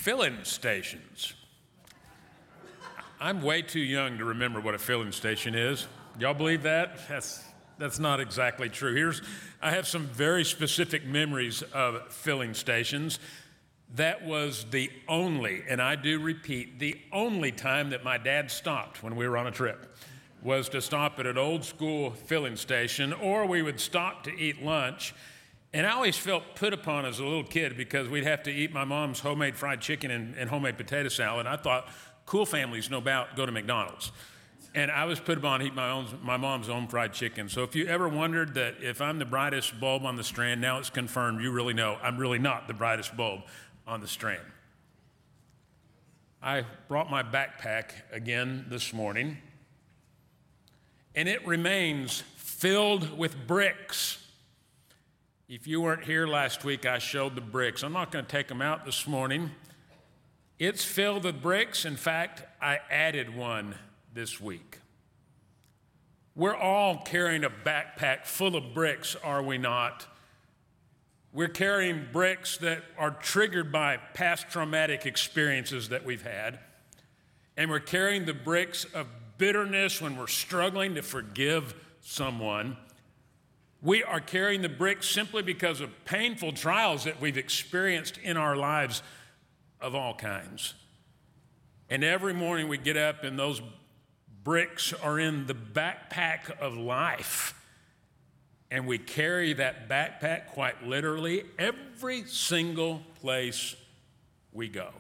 filling stations. I'm way too young to remember what a filling station is. Y'all believe that? That's not exactly true. I have some very specific memories of filling stations. That was the only, and I do repeat, the only time that my dad stopped when we were on a trip was to stop at an old school filling station, or we would stop to eat lunch. And I always felt put upon as a little kid because we'd have to eat my mom's homemade fried chicken and homemade potato salad. I thought cool families know about go to McDonald's. And I was put upon to eat my mom's own fried chicken. So if you ever wondered that if I'm the brightest bulb on the Strand, now it's confirmed, you really know I'm really not the brightest bulb on the Strand. I brought my backpack again this morning, and it remains filled with bricks. If you weren't here last week, I showed the bricks. I'm not going to take them out this morning. It's filled with bricks. In fact, I added one this week. We're all carrying a backpack full of bricks, are we not? We're carrying bricks that are triggered by past traumatic experiences that we've had. And we're carrying the bricks of bitterness when we're struggling to forgive someone. We are carrying the bricks simply because of painful trials that we've experienced in our lives of all kinds. And every morning we get up and those bricks are in the backpack of life. And we carry that backpack quite literally every single place we go.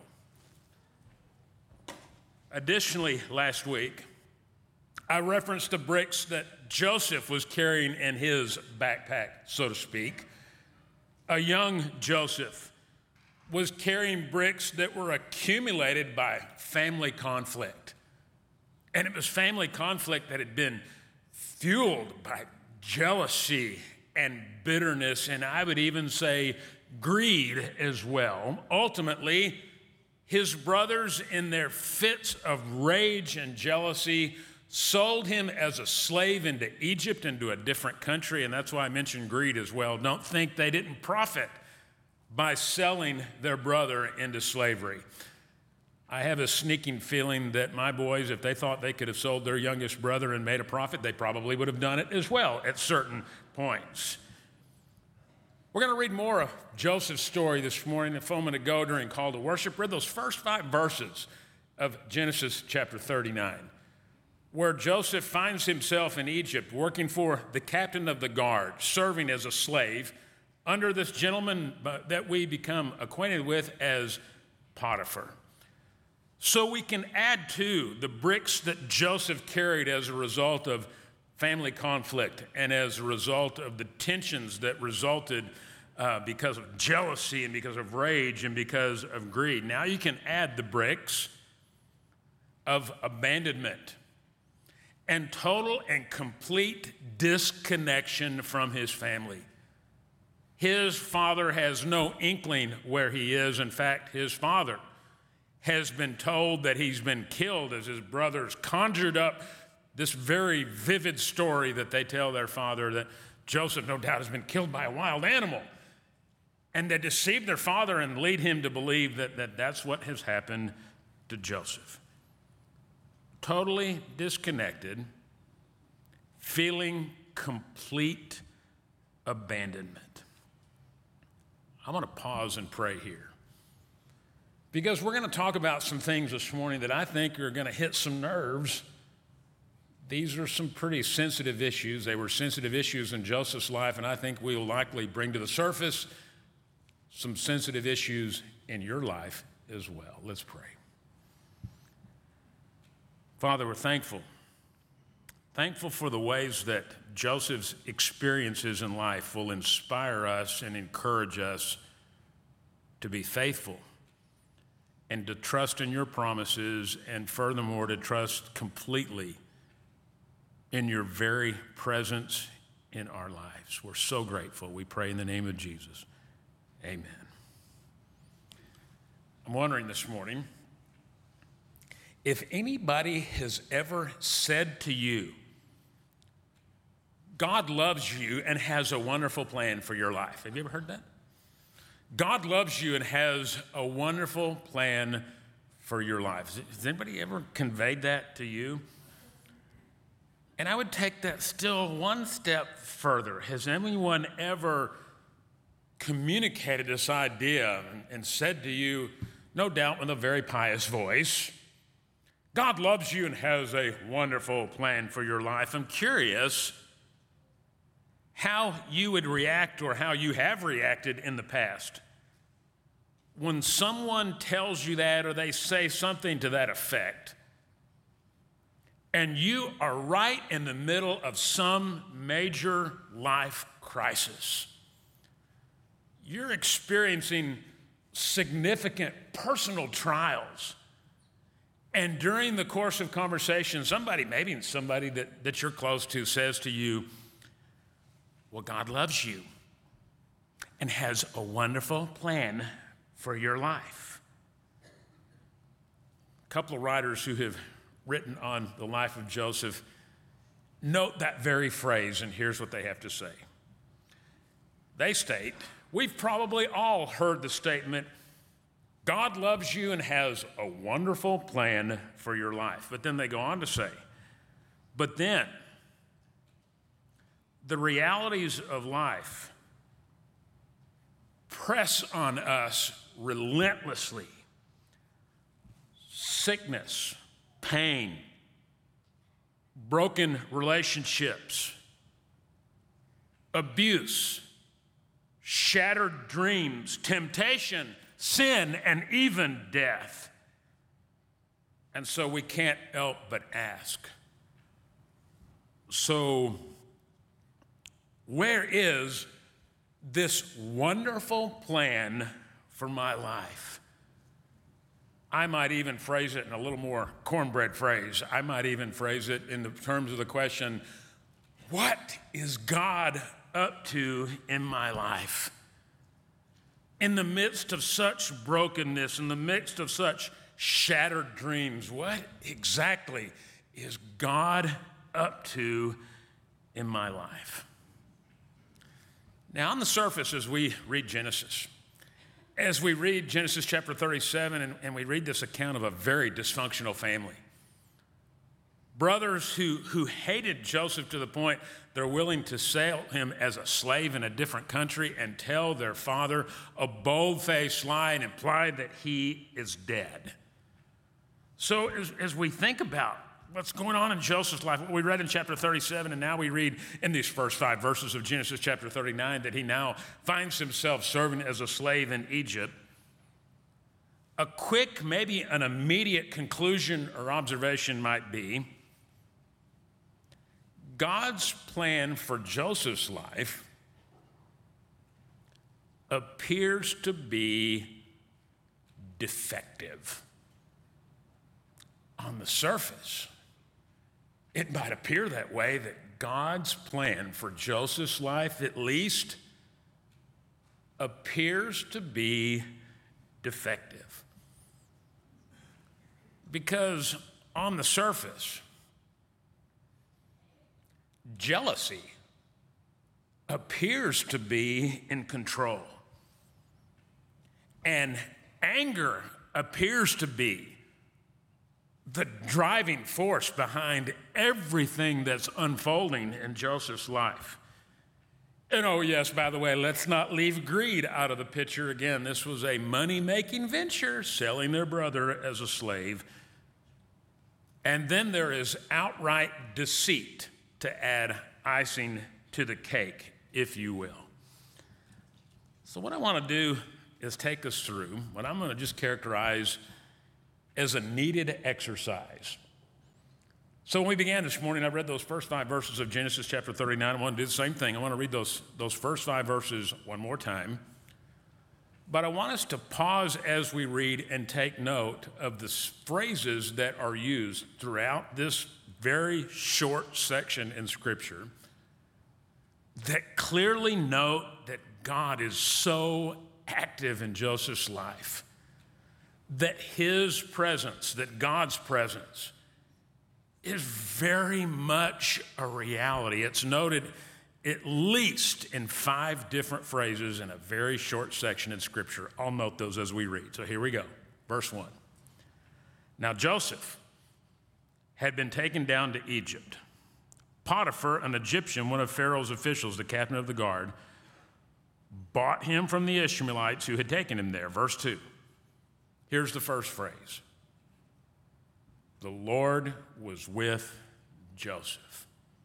Additionally, last week, I referenced the bricks that Joseph was carrying in his backpack, so to speak. A young Joseph was carrying bricks that were accumulated by family conflict. And it was family conflict that had been fueled by jealousy and bitterness, and I would even say greed as well. Ultimately, his brothers, in their fits of rage and jealousy, sold him as a slave into Egypt, into a different country, and that's why I mentioned greed as well. Don't think they didn't profit by selling their brother into slavery. I have a sneaking feeling that my boys, if they thought they could have sold their youngest brother and made a profit, they probably would have done it as well at certain points. We're going to read more of Joseph's story this morning, a moment ago during Call to Worship. Read those first 5 verses of Genesis chapter 39. Where Joseph finds himself in Egypt working for the captain of the guard, serving as a slave under this gentleman that we become acquainted with as Potiphar. So we can add to the bricks that Joseph carried as a result of family conflict and as a result of the tensions that resulted because of jealousy and because of rage and because of greed. Now you can add the bricks of abandonment and total and complete disconnection from his family. His father has no inkling where he is. In fact, his father has been told that he's been killed as his brothers conjured up this very vivid story that they tell their father that Joseph, no doubt, has been killed by a wild animal. And they deceive their father and lead him to believe that that's what has happened to Joseph. Totally disconnected, feeling complete abandonment. I want to pause and pray here because we're going to talk about some things this morning that I think are going to hit some nerves. These are some pretty sensitive issues. They were sensitive issues in Joseph's life, and I think we will likely bring to the surface some sensitive issues in your life as well. Let's pray. Father, we're thankful for the ways that Joseph's experiences in life will inspire us and encourage us to be faithful and to trust in your promises, and furthermore, to trust completely in your very presence in our lives. We're so grateful. We pray in the name of Jesus. Amen. I'm wondering this morning, if anybody has ever said to you, God loves you and has a wonderful plan for your life. Have you ever heard that? God loves you and has a wonderful plan for your life. Has anybody ever conveyed that to you? And I would take that still one step further. Has anyone ever communicated this idea and said to you, no doubt with a very pious voice, God loves you and has a wonderful plan for your life? I'm curious how you would react or how you have reacted in the past when someone tells you that or they say something to that effect, and you are right in the middle of some major life crisis. You're experiencing significant personal trials. And during the course of conversation, maybe somebody that you're close to says to you, well, God loves you and has a wonderful plan for your life. A couple of writers who have written on the life of Joseph note that very phrase, and here's what they have to say. They state, we've probably all heard the statement, God loves you and has a wonderful plan for your life. But then they go on to say, but then the realities of life press on us relentlessly. Sickness, pain, broken relationships, abuse, shattered dreams, temptation, sin, and even death. And so we can't help but ask, so where is this wonderful plan for my life? I might even phrase it in a little more cornbread phrase. I might even phrase it in the terms of the question, what is God up to in my life? In the midst of such brokenness, in the midst of such shattered dreams, what exactly is God up to in my life? Now, on the surface, as we read Genesis chapter 37, and we read this account of a very dysfunctional family, brothers who hated Joseph to the point they're willing to sell him as a slave in a different country and tell their father a bold-faced lie and imply that he is dead. So as we think about what's going on in Joseph's life, what we read in chapter 37, and now we read in these first 5 verses of Genesis chapter 39 that he now finds himself serving as a slave in Egypt, a quick, maybe an immediate conclusion or observation might be God's plan for Joseph's life appears to be defective. On the surface, it might appear that way, that God's plan for Joseph's life at least appears to be defective. Because on the surface, jealousy appears to be in control. And anger appears to be the driving force behind everything that's unfolding in Joseph's life. And oh yes, by the way, let's not leave greed out of the picture. Again, this was a money-making venture, selling their brother as a slave. And then there is outright deceit to add icing to the cake, if you will. So what I want to do is take us through what I'm going to just characterize as a needed exercise. So when we began this morning, I read those first 5 verses of Genesis chapter 39. I want to do the same thing. I want to read those first 5 verses one more time. But I want us to pause as we read and take note of the phrases that are used throughout this very short section in Scripture that clearly note that God is so active in Joseph's life, that his presence, that God's presence, is very much a reality. It's noted at least in 5 different phrases in a very short section in Scripture. I'll note those as we read. So here we go. Verse 1. Now Joseph had been taken down to Egypt. Potiphar, an Egyptian, one of Pharaoh's officials, the captain of the guard, bought him from the Ishmaelites who had taken him there. Verse 2. Here's the first phrase. The Lord was with Joseph.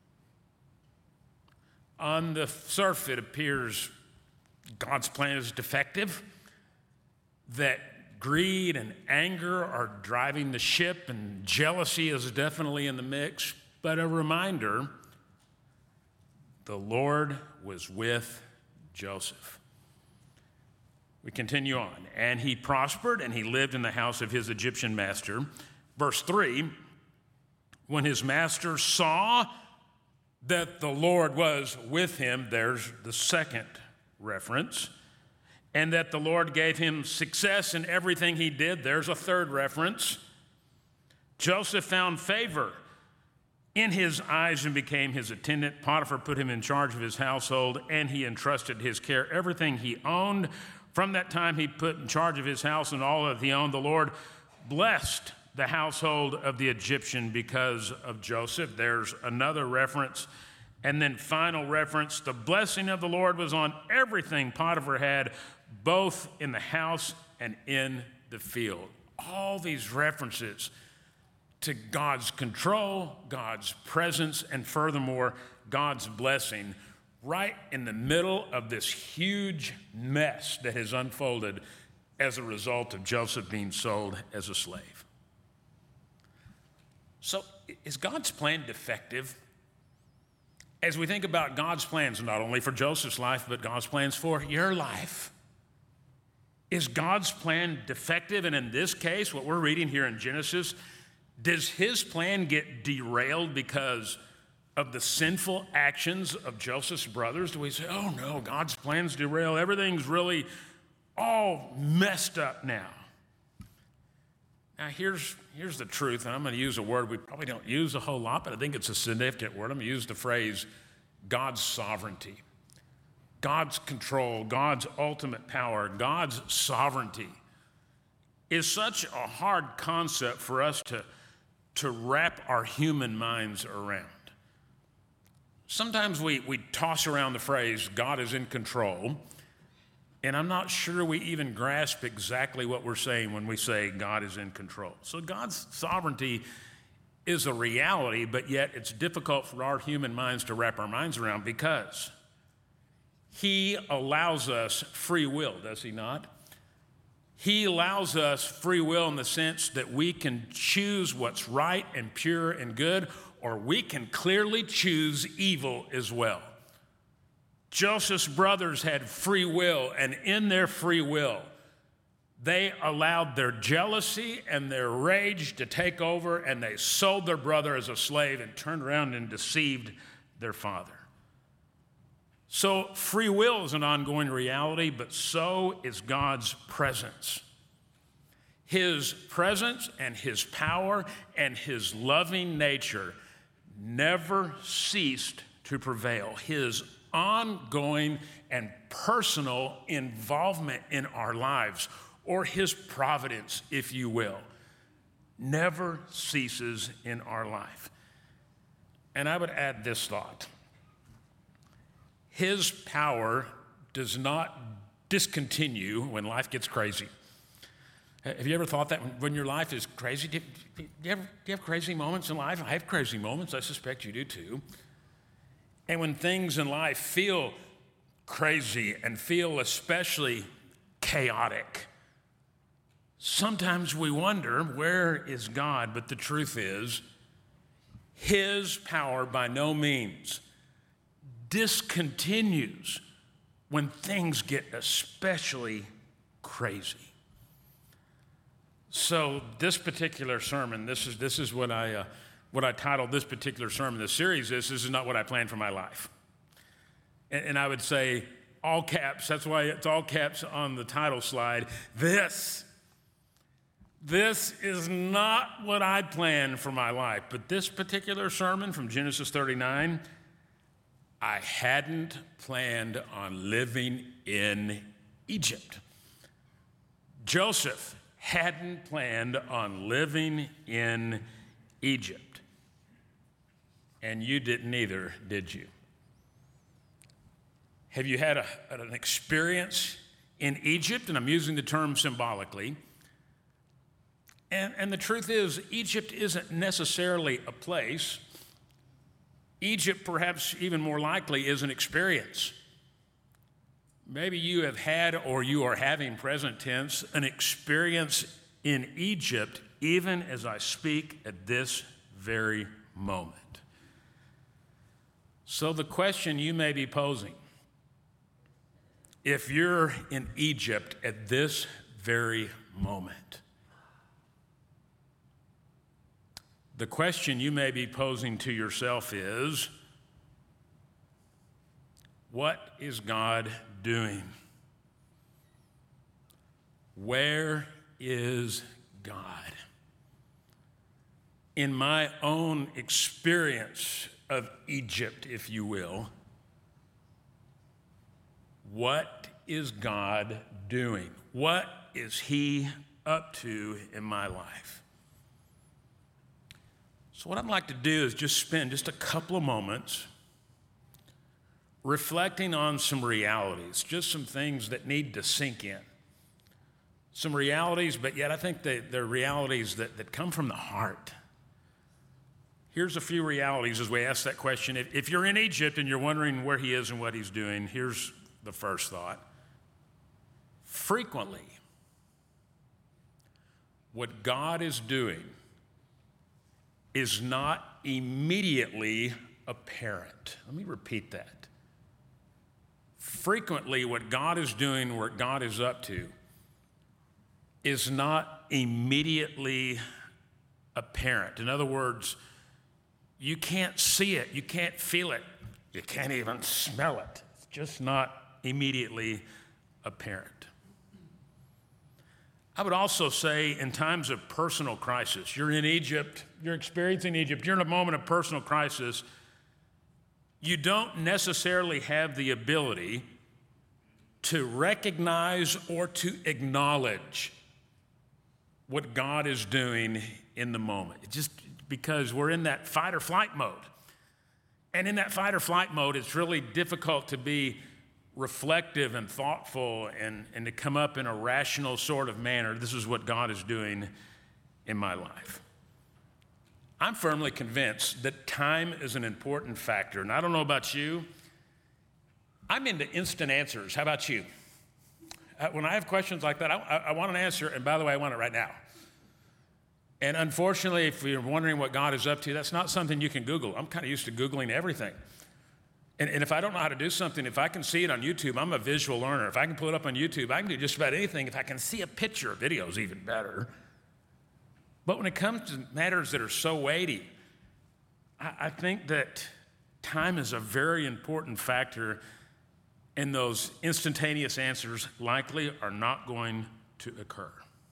On the surface, it appears God's plan is defective, that greed and anger are driving the ship, and jealousy is definitely in the mix. But a reminder, the Lord was with Joseph. We continue on. And he prospered, and he lived in the house of his Egyptian master. Verse 3, when his master saw that the Lord was with him, there's the second reference, and that the Lord gave him success in everything he did, there's a third reference. Joseph found favor in his eyes and became his attendant. Potiphar put him in charge of his household, and he entrusted his care everything he owned. From that time he put in charge of his house and all that he owned. The Lord blessed the household of the Egyptian because of Joseph. There's another reference. And then final reference, the blessing of the Lord was on everything Potiphar had, both in the house and in the field. All these references to God's control, God's presence, and furthermore, God's blessing right in the middle of this huge mess that has unfolded as a result of Joseph being sold as a slave. So, is God's plan defective? As we think about God's plans, not only for Joseph's life, but God's plans for your life, is God's plan defective? And in this case, what we're reading here in Genesis, does his plan get derailed because of the sinful actions of Joseph's brothers? Do we say, oh no, God's plan's derailed, everything's really all messed up now? Now, here's the truth, and I'm going to use a word we probably don't use a whole lot, but I think it's a significant word. I'm going to use the phrase God's sovereignty, God's control, God's ultimate power, God's sovereignty is such a hard concept for us to wrap our human minds around. Sometimes we toss around the phrase, God is in control, and I'm not sure we even grasp exactly what we're saying when we say God is in control. So God's sovereignty is a reality, but yet it's difficult for our human minds to wrap our minds around because he allows us free will, does he not? He allows us free will in the sense that we can choose what's right and pure and good, or we can clearly choose evil as well. Joseph's brothers had free will, and in their free will, they allowed their jealousy and their rage to take over, and they sold their brother as a slave and turned around and deceived their father. So free will is an ongoing reality, but so is God's presence. His presence and his power and his loving nature never ceased to prevail. His ongoing and personal involvement in our lives, or his providence, if you will, never ceases in our life. And I would add this thought. His power does not discontinue when life gets crazy. Have you ever thought that when your life is crazy? Do you have crazy moments in life? I have crazy moments. I suspect you do too. And when things in life feel crazy and feel especially chaotic, sometimes we wonder, where is God? But the truth is, his power by no means discontinues when things get especially crazy. So this particular sermon, this is what I titled this particular sermon. The series is, this is not what I planned for my life. And I would say all caps, that's why it's all caps on the title slide. This is not what I planned for my life. But this particular sermon from Genesis 39, I hadn't planned on living in Egypt. Joseph hadn't planned on living in Egypt. And you didn't either, did you? Have you had an experience in Egypt? And I'm using the term symbolically. And the truth is, Egypt isn't necessarily a place. Egypt, perhaps even more likely, is an experience. Maybe you have had, or you are having, present tense, an experience in Egypt, even as I speak at this very moment. So the question you may be posing, if you're in Egypt at this very moment, the question you may be posing to yourself is, what is God doing? Where is God? In my own experience of Egypt, if you will, what is God doing? What is He up to in my life? So what I'd like to do is just spend just a couple of moments reflecting on some realities, just some things that need to sink in. Some realities, but yet I think they're realities that come from the heart. Here's a few realities as we ask that question. If you're in Egypt and you're wondering where He is and what He's doing, here's the first thought. Frequently, what God is doing is not immediately apparent. Let me repeat that. Frequently, what God is doing, what God is up to, is not immediately apparent. In other words, you can't see it, you can't feel it, you can't even smell it. It's just not immediately apparent. I would also say in times of personal crisis, you're in Egypt, you're experiencing Egypt, you're in a moment of personal crisis, you don't necessarily have the ability to recognize or to acknowledge what God is doing in the moment. It's just because we're in that fight or flight mode. And in that fight or flight mode, it's really difficult to be reflective and thoughtful and to come up in a rational sort of manner. This is what God is doing in my life. I'm firmly convinced that time is an important factor. And I don't know about you, I'm into instant answers. How about you? When I have questions like that, I want an answer, and by the way, I want it right now. And unfortunately, if you're wondering what God is up to, that's not something you can Google. I'm kind of used to Googling everything. And if I don't know how to do something, if I can see it on YouTube, I'm a visual learner. If I can pull it up on YouTube, I can do just about anything. If I can see a picture, video is even better. But when it comes to matters that are so weighty, I think that time is a very important factor, and those instantaneous answers likely are not going to occur.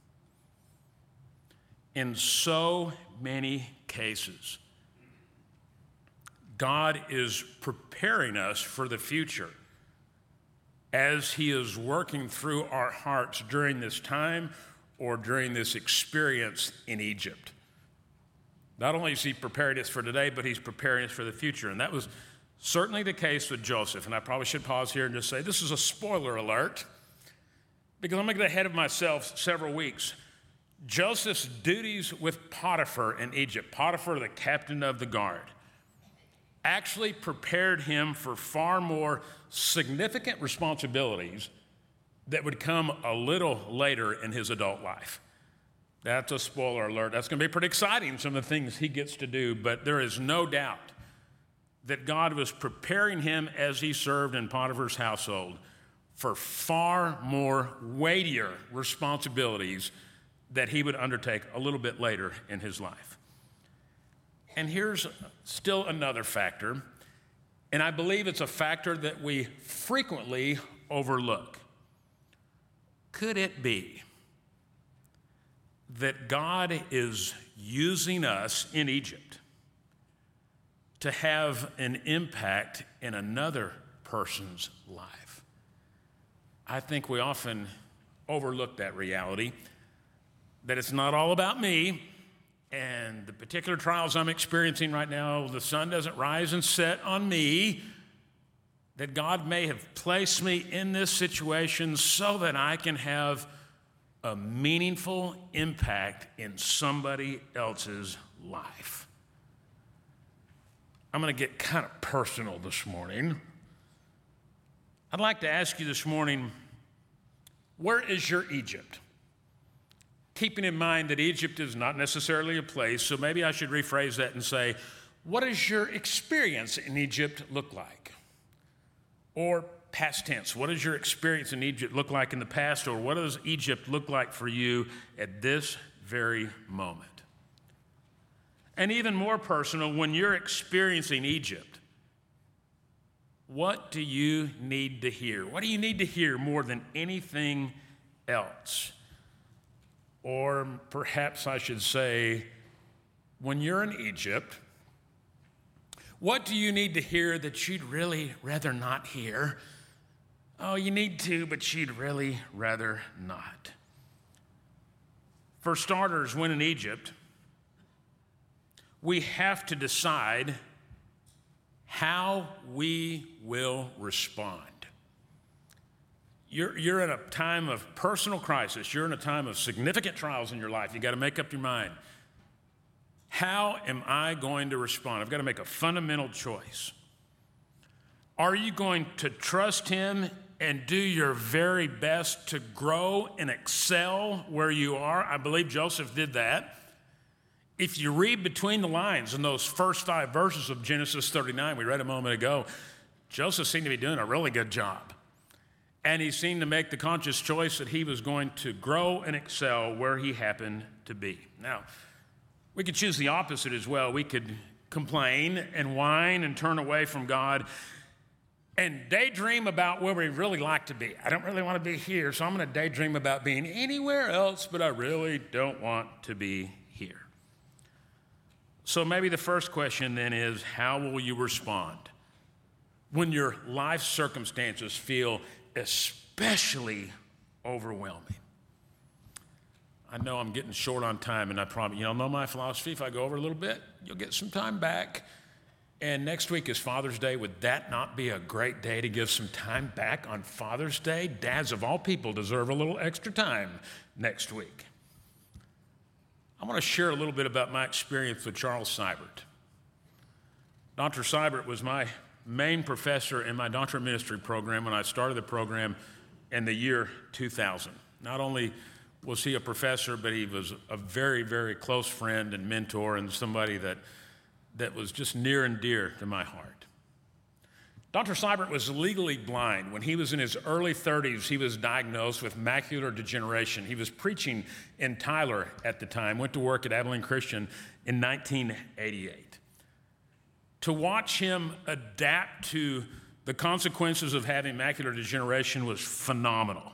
In so many cases, God is preparing us for the future as He is working through our hearts during this time or during this experience in Egypt. Not only is He preparing us for today, but He's preparing us for the future. And that was certainly the case with Joseph. And I probably should pause here and just say, this is a spoiler alert, because I'm going to get ahead of myself several weeks. Joseph's duties with Potiphar in Egypt, Potiphar, the captain of the guard, actually prepared him for far more significant responsibilities that would come a little later in his adult life. That's a spoiler alert. That's going to be pretty exciting, some of the things he gets to do, but there is no doubt that God was preparing him as he served in Potiphar's household for far more weightier responsibilities that he would undertake a little bit later in his life. And here's still another factor, and I believe it's a factor that we frequently overlook. Could it be that God is using us in Egypt to have an impact in another person's life. I think we often overlook that reality, that it's not all about me and the particular trials I'm experiencing right now. The sun doesn't rise and set on me, that God may have placed me in this situation so that I can have a meaningful impact in somebody else's life. I'm going to get kind of personal this morning. I'd like to ask you this morning, where is your Egypt? Keeping in mind that Egypt is not necessarily a place, so maybe I should rephrase that and say, what does your experience in Egypt look like? Or past tense, what does your experience in Egypt look like in the past, or what does Egypt look like for you at this very moment? And even more personal, when you're experiencing Egypt, what do you need to hear? What do you need to hear more than anything else? Or perhaps I should say, when you're in Egypt, what do you need to hear that you'd really rather not hear? Oh, you need to, but you'd really rather not. For starters, when in Egypt, we have to decide how we will respond. You're in a time of personal crisis. You're in a time of significant trials in your life. You got to make up your mind. How am I going to respond? I've got to make a fundamental choice. Are you going to trust Him and do your very best to grow and excel where you are? I believe Joseph did that. If you read between the lines in those first 5 verses of Genesis 39, we read a moment ago, Joseph seemed to be doing a really good job. And he seemed to make the conscious choice that he was going to grow and excel where he happened to be. Now, we could choose the opposite as well. We could complain and whine and turn away from God and daydream about where we really like to be. I don't really want to be here, so I'm going to daydream about being anywhere else, but I really don't want to be here. So maybe the first question then is, how will you respond when your life circumstances feel especially overwhelming? I know I'm getting short on time, and I promise, you all know my philosophy. If I go over a little bit, you'll get some time back. And next week is Father's Day. Would that not be a great day to give some time back on Father's Day? Dads of all people deserve a little extra time next week. I want to share a little bit about my experience with Charles Seibert. Dr. Seibert was my main professor in my doctorate ministry program when I started the program in the year 2000. Not only was he a professor, but he was a very, very close friend and mentor, and somebody that was just near and dear to my heart. Dr. Seibert was legally blind. When he was in his early 30s, he was diagnosed with macular degeneration. He was preaching in Tyler at the time, went to work at Abilene Christian in 1988. To watch him adapt to the consequences of having macular degeneration was phenomenal.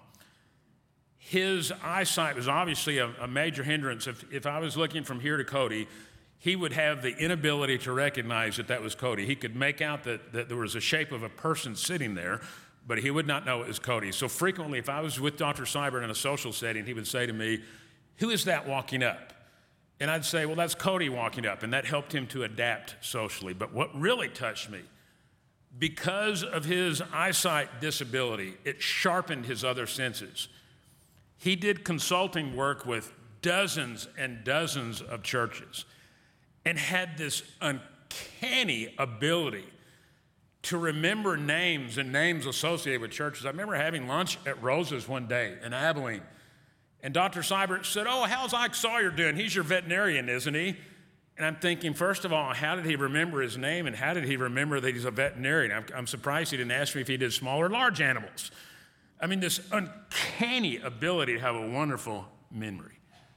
His eyesight was obviously a major hindrance. If I was looking from here to Cody, he would have the inability to recognize that was Cody. He could make out that there was a shape of a person sitting there, but he would not know it was Cody. So frequently, if I was with Dr. Seibert in a social setting, he would say to me, "Who is that walking up?" And I'd say, "Well, that's Cody walking up," and that helped him to adapt socially. But what really touched me, because of his eyesight disability, it sharpened his other senses. He did consulting work with dozens and dozens of churches and had this uncanny ability to remember names and names associated with churches. I remember having lunch at Rosa's one day in Abilene, and Dr. Seibert said, "Oh, how's Ike Sawyer doing? He's your veterinarian, isn't he?" And I'm thinking, first of all, how did he remember his name, and how did he remember that he's a veterinarian? I'm surprised he didn't ask me if he did small or large animals. I mean, this uncanny ability to have a wonderful memory.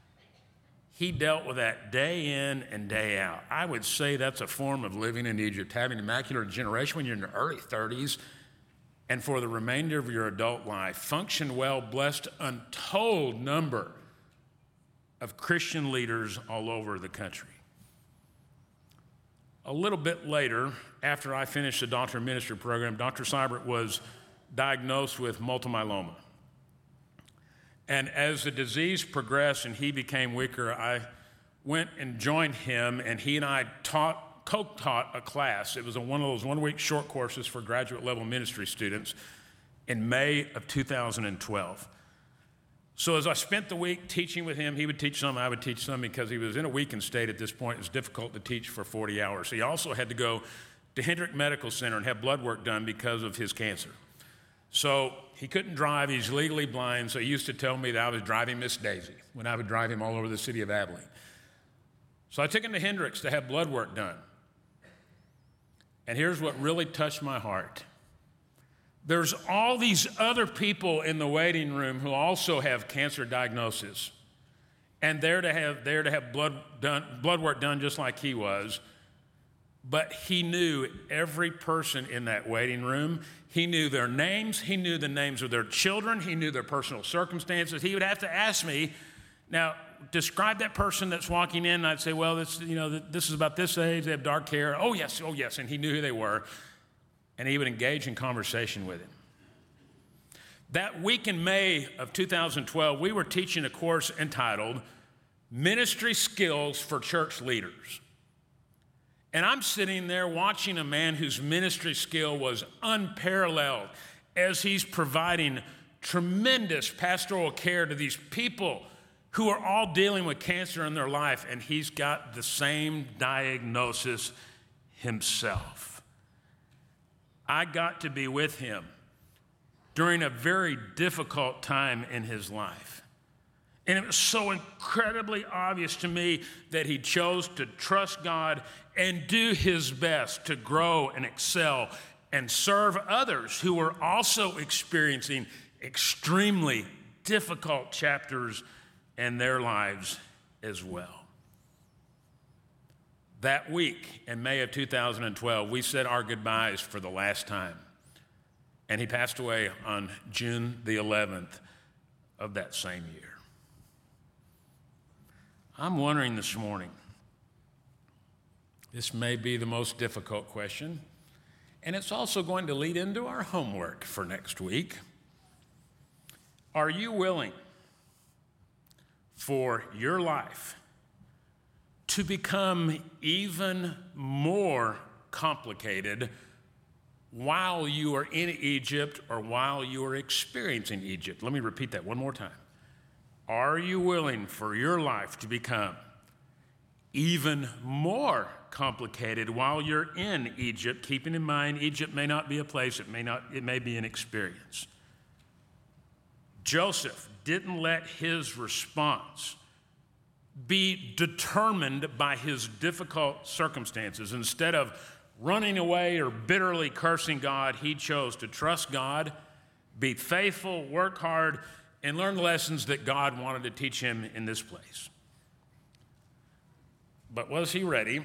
He dealt with that day in and day out. I would say that's a form of living in Egypt, having macular degeneration when you're in your early 30s, and for the remainder of your adult life, function well, blessed untold number of Christian leaders all over the country. A little bit later, after I finished the Doctor of Ministry program, Dr. Seibert was diagnosed with multiple myeloma. And as the disease progressed and he became weaker, I went and joined him, and he and I co-taught a class. It was one of those one-week short courses for graduate-level ministry students in May of 2012. So as I spent the week teaching with him, he would teach some, I would teach some, because he was in a weakened state at this point. It was difficult to teach for 40 hours. He also had to go to Hendrick Medical Center and have blood work done because of his cancer. So he couldn't drive. He's legally blind, so he used to tell me that I was driving Miss Daisy when I would drive him all over the city of Abilene. So I took him to Hendricks to have blood work done. And here's what really touched my heart. There's all these other people in the waiting room who also have cancer diagnosis, and they're to have blood work done just like he was. But he knew every person in that waiting room. He knew their names. He knew the names of their children. He knew their personal circumstances. He would have to ask me, now, describe that person that's walking in. And I'd say, well, this is about this age. They have dark hair. Oh, yes. And he knew who they were. And he would engage in conversation with him. That week in May of 2012, we were teaching a course entitled Ministry Skills for Church Leaders. And I'm sitting there watching a man whose ministry skill was unparalleled as he's providing tremendous pastoral care to these people who are all dealing with cancer in their life, and he's got the same diagnosis himself. I got to be with him during a very difficult time in his life. And it was so incredibly obvious to me that he chose to trust God and do his best to grow and excel and serve others who were also experiencing extremely difficult chapters in their lives as well. That week in May of 2012, we said our goodbyes for the last time. And he passed away on June the 11th of that same year. I'm wondering this morning, this may be the most difficult question, and it's also going to lead into our homework for next week. Are you willing for your life to become even more complicated while you are in Egypt or while you are experiencing Egypt? Let me repeat that one more time. Are you willing for your life to become even more complicated while you're in Egypt, keeping in mind Egypt may not be a place, it may be an experience? Joseph didn't let his response be determined by his difficult circumstances. Instead of running away or bitterly cursing God, he chose to trust God, be faithful, work hard, and learn the lessons that God wanted to teach him in this place. But was he ready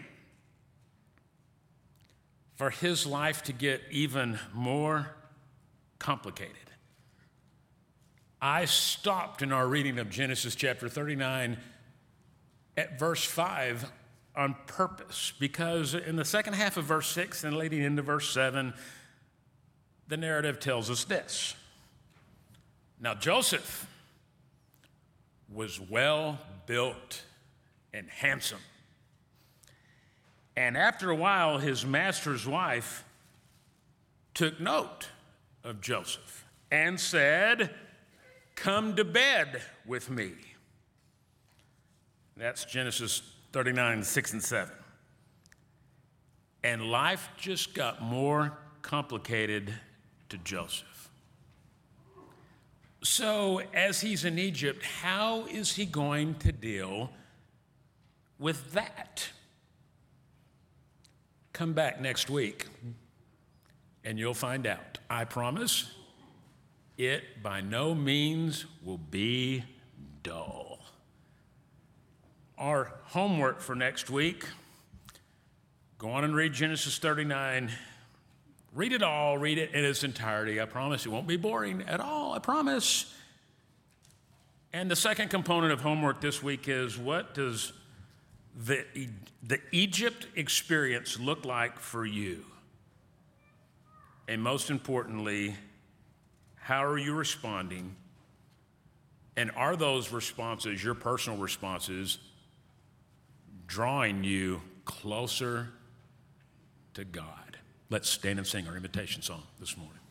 for his life to get even more complicated? I stopped in our reading of Genesis chapter 39 at verse 5 on purpose, because in the second half of verse 6 and leading into verse 7, the narrative tells us this. Now, Joseph was well built and handsome. And after a while, his master's wife took note of Joseph and said, "Come to bed with me." That's Genesis 39, 6 and 7. And life just got more complicated to Joseph. So, as he's in Egypt, how is he going to deal with that? Come back next week, and you'll find out. I promise, it by no means will be dull. Our homework for next week, go on and read Genesis 39. Read it all, read it in its entirety. I promise it won't be boring at all, I promise. And the second component of homework this week is, what does the Egypt experience look like for you? And most importantly, how are you responding? And are those responses, your personal responses, drawing you closer to God? Let's stand and sing our invitation song this morning.